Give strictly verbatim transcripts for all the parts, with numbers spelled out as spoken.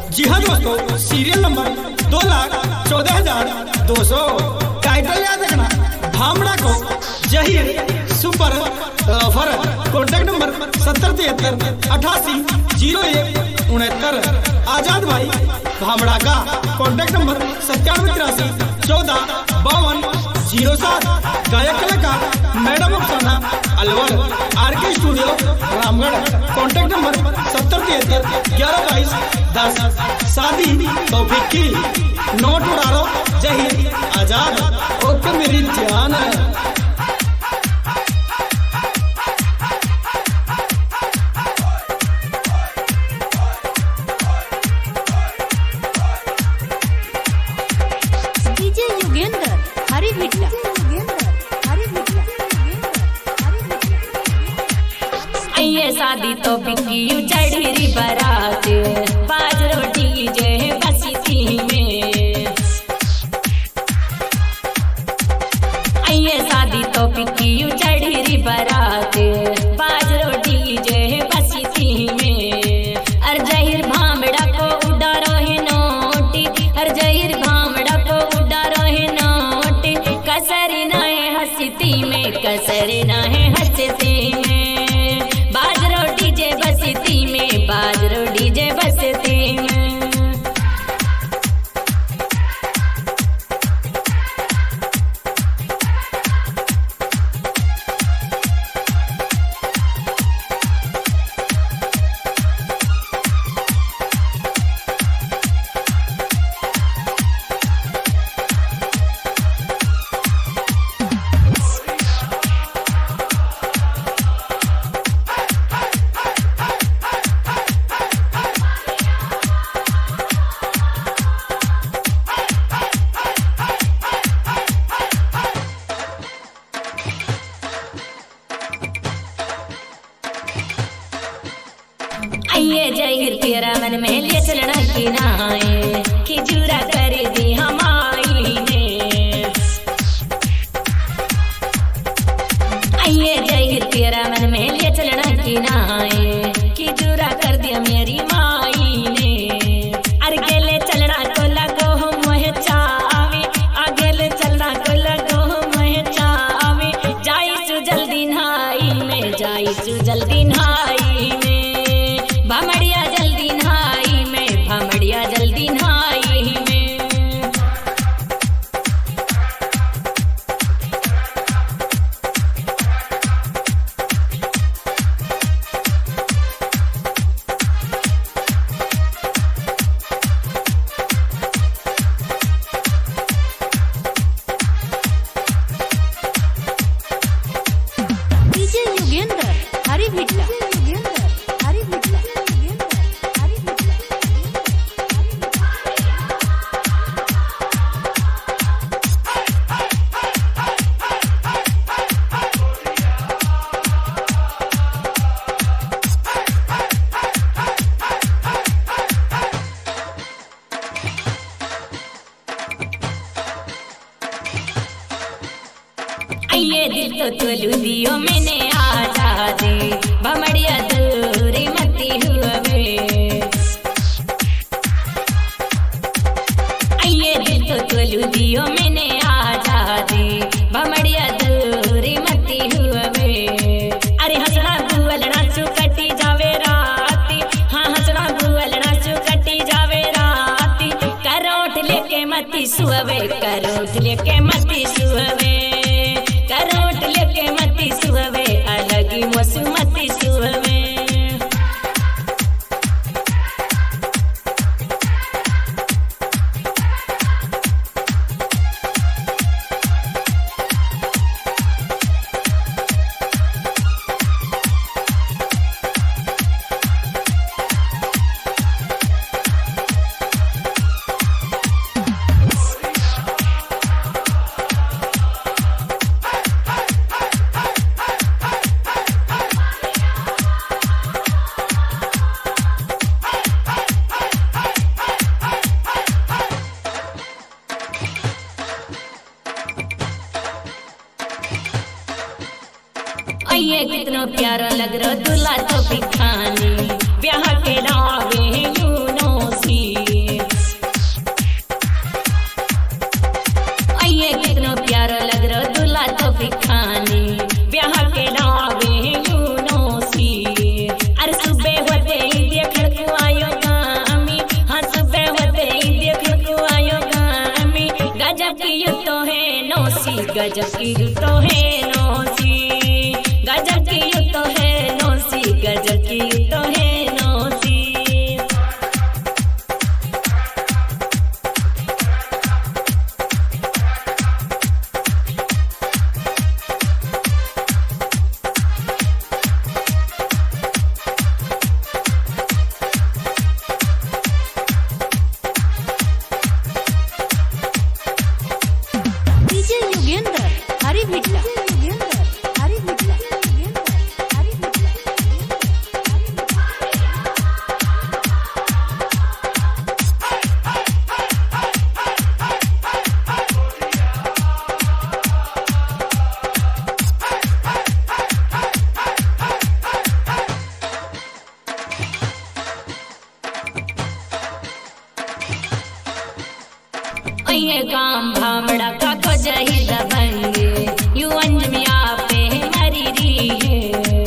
जी हाँ दोस्तों, सीरियल नंबर दो लाख चौदह हजार दो सौ। टाइटल याद रखना, भामड़ा को जहीर सुपर ऑफर। कॉन्टैक्ट नंबर सत्तर तिहत्तर अठासी जीरो एक उनहत्तर। आजाद भाई भामड़ा का कॉन्टैक्ट नंबर सत्तानवे तिरासी चौदह बावन जीरो सात। गायक कलाकार मैडम अफसाना अलवर, आर के स्टूडियो रामगढ़। कॉन्टैक्ट नंबर सत्तर तिहत्तर ग्यारह बाईस दस। शादी तौफीक की नोट उड़ा लो, जहीर आजाद। ओके मेरी जान। डीजे युगेंद्र हरी बिट्टा। ये शादी तो बिकी चढ़ी बारात, बाज रोटी जे बसी में। ये शादी तो बिकी चढ़ी बारात, बाज रोटी जे बसी में। अर जहीर भामड़ा को उड़ा रहे नोटी, अर जहीर भामड़ा को उड़ा रहे नोटी। कसर ना है हंसती में, कसर ना है हंसती में। बाजरो डीजे बसती में, बाजरो डीजे बसती में। ये जहीर तेरा मन में ले चलना की नाए, खिजूरा कर दी हमारी ने। ये जहीर तेरा मन में ले चलना की नाए, खिजूरा कर दिया मेरी माई ने। अर गेले चलना को लगो मोह चावे, आगे चलना को लगो मोह चावे। जाई सु जल्दी नहाई में, जाई सु जल्दी नहाई में। भामड़िया जल्दी नहाई में, भामड़िया जल्दी नहाई में। डीजे युगेंद्र हरी बिट्टा। ये दिल तो तोलू दियो मैंने आजादी, भमड़िया दूरी मती हुए। ये दिल तो तोलू दियो मैंने आजादी, भमड़िया दूरी मती हुए। अरे हंसना बुअलना चु कटी जावे राती, हाँ हंसना बुअलना चु कटी जावे राती। करोट लेके मती सुअवे, करोट लेके मती सुअवे। करोट लेके मती सुहवे, अलगी मसुमती सुहवे। ये कितना प्यारा लग रहा दूल्हा तो बिखानी, ब्याह के रावे यूनो सी। गजब की यू तो है नौसी, गजब की यू तो है नौसी, गजब की यू तो है नौसी। डीजे युगेंद्र हरी भिट्टा युगेंद्र हरी भिट्टा युगेंद्र हरी भिट्टा। ये काम भामड़ा का को जही दबंगे यू अंजमिया पे मरी री है।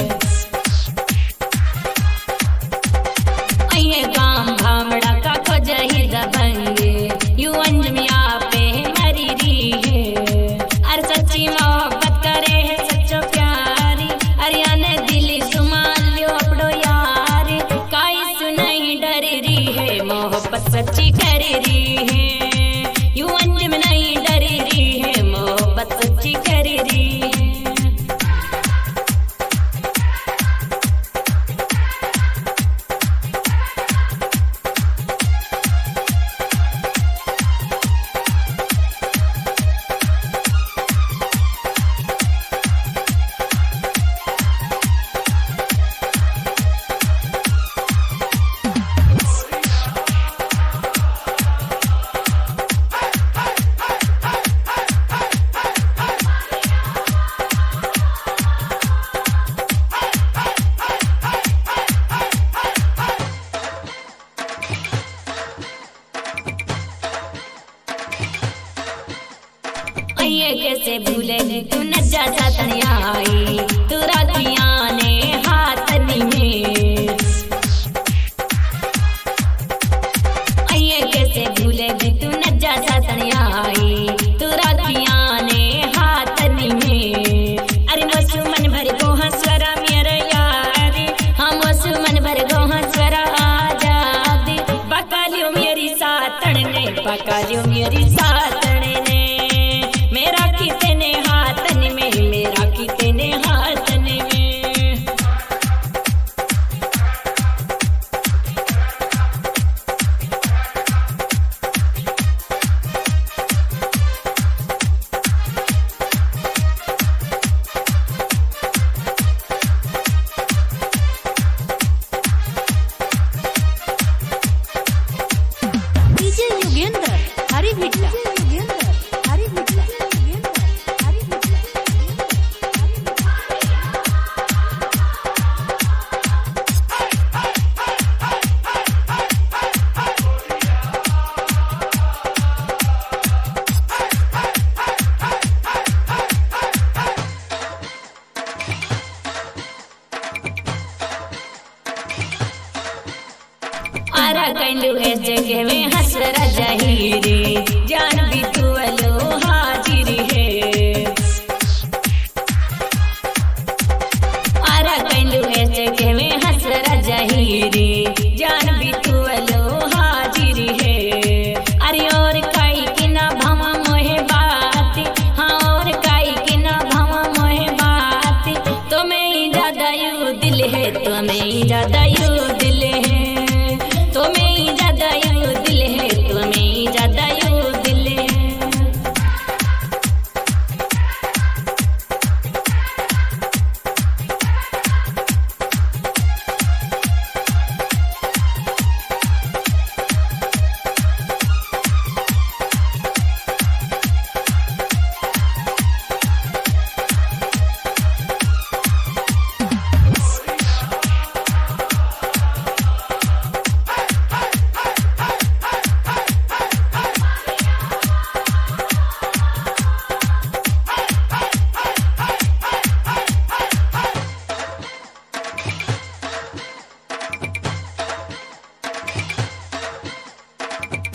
ये काम भामड़ा का को जही दबंगे यू अंजमिया पे मरी री है। अरे सच्ची मोहब्बत करे है सच्चो प्यारी, अरे आने दिल सुमान लियो अपडो यारी, काई सुनाई डर री है मोहब्बत सच्ची कर री है। यू अंजम नहीं डर रही है मोहब्बत सच्ची कर रही है। ये कैसे भूलेगी तू नज्जा सातनिया आई तू रातिया ने हाथनी में। ये कैसे भूलेगी तू नज्जा सातनिया आई तू रातिया ने हाथनी में। अरे मसु मन भर को हंसवरा मेरे यारी, हम मसु मन भर को हंसवरा आजादी। पका लियो मेरी सातन ने, पका लियो मेरी सातन ने, मेरा कितने हाथन में, मेरा कितने हाथन में। डीजे युगेंद्र हरी भिट्टा युगेंद्र हरी भिट्टा युगेंद्र हरी भिट्टा। आरा कंडू है जगह में हंसरा जहीरी,